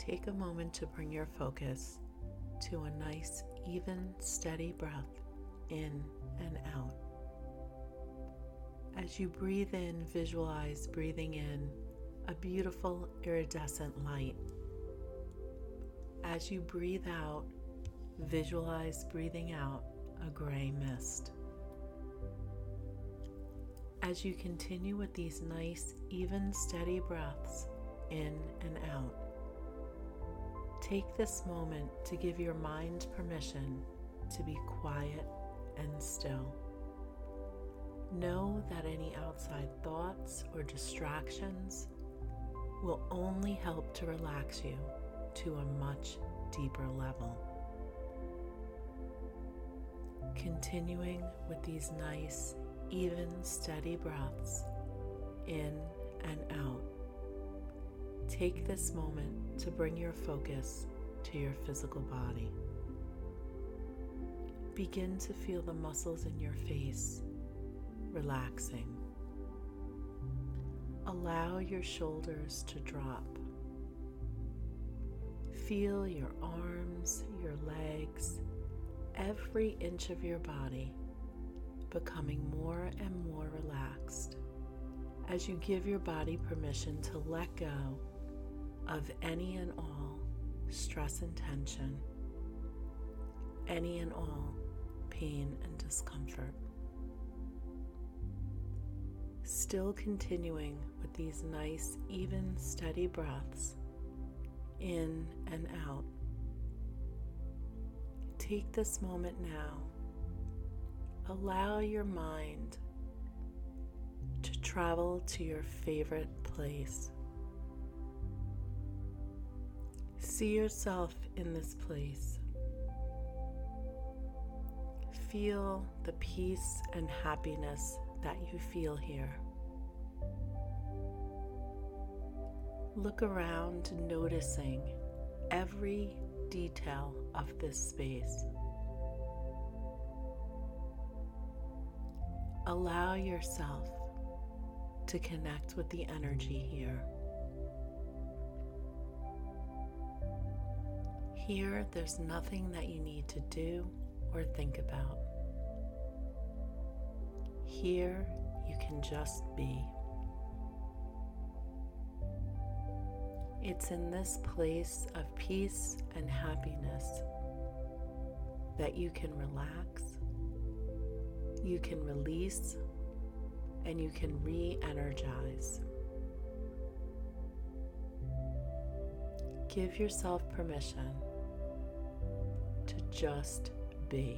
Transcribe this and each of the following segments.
take a moment to bring your focus to a nice, even, steady breath in and out. As you breathe in, visualize breathing in a beautiful iridescent light. As you breathe out, visualize breathing out a gray mist. As you continue with these nice, even, steady breaths in and out, take this moment to give your mind permission to be quiet and still. Know that any outside thoughts or distractions will only help to relax you to a much deeper level. Continuing with these nice, even, steady breaths in and out, take this moment to bring your focus to your physical body. Begin to feel the muscles in your face relaxing. Allow your shoulders to drop. Feel your arms, your legs, every inch of your body becoming more and more relaxed as you give your body permission to let go of any and all stress and tension, any and all pain and discomfort. Still continuing with these nice, even, steady breaths in and out. Take this moment now. Allow your mind to travel to your favorite place. See yourself in this place. Feel the peace and happiness that you feel here. Look around, noticing every detail of this space. Allow yourself to connect with the energy here. Here, there's nothing that you need to do or think about. Here, you can just be. It's in this place of peace and happiness that you can relax, you can release, and you can re-energize. Give yourself permission to just be.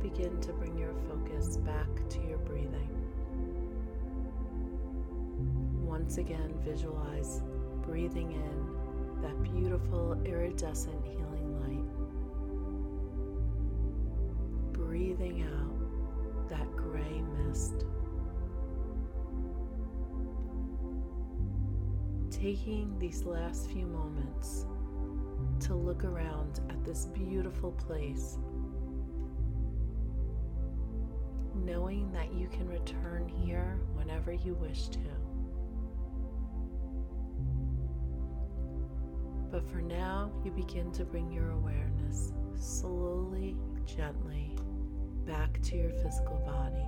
begin to bring your focus back to your breathing. Once again, visualize breathing in that beautiful iridescent healing light. Breathing out that gray mist. Taking these last few moments to look around at this beautiful place, knowing that you can return here whenever you wish to. But for now, you begin to bring your awareness slowly, gently back to your physical body.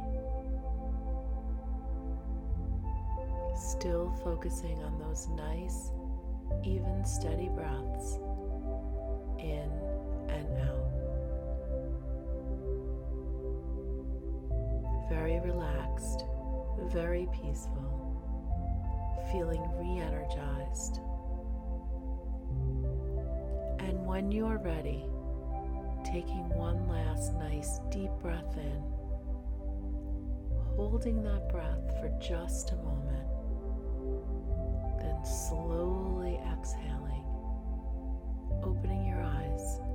Still focusing on those nice, even, steady breaths in and out. Very relaxed, very peaceful, feeling re-energized. And when you are ready, taking one last nice deep breath in, holding that breath for just a moment, then slowly exhaling, opening your eyes